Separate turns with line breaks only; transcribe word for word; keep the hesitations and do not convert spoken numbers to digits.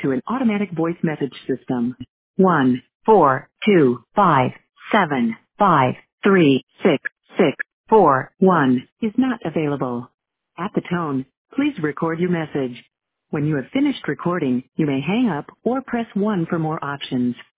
to an automatic voice message system. One, four, two, five, seven, five, three, six, six, four, one is not available. At the tone, please record your message. When you have finished recording, you may hang up or press one for more options.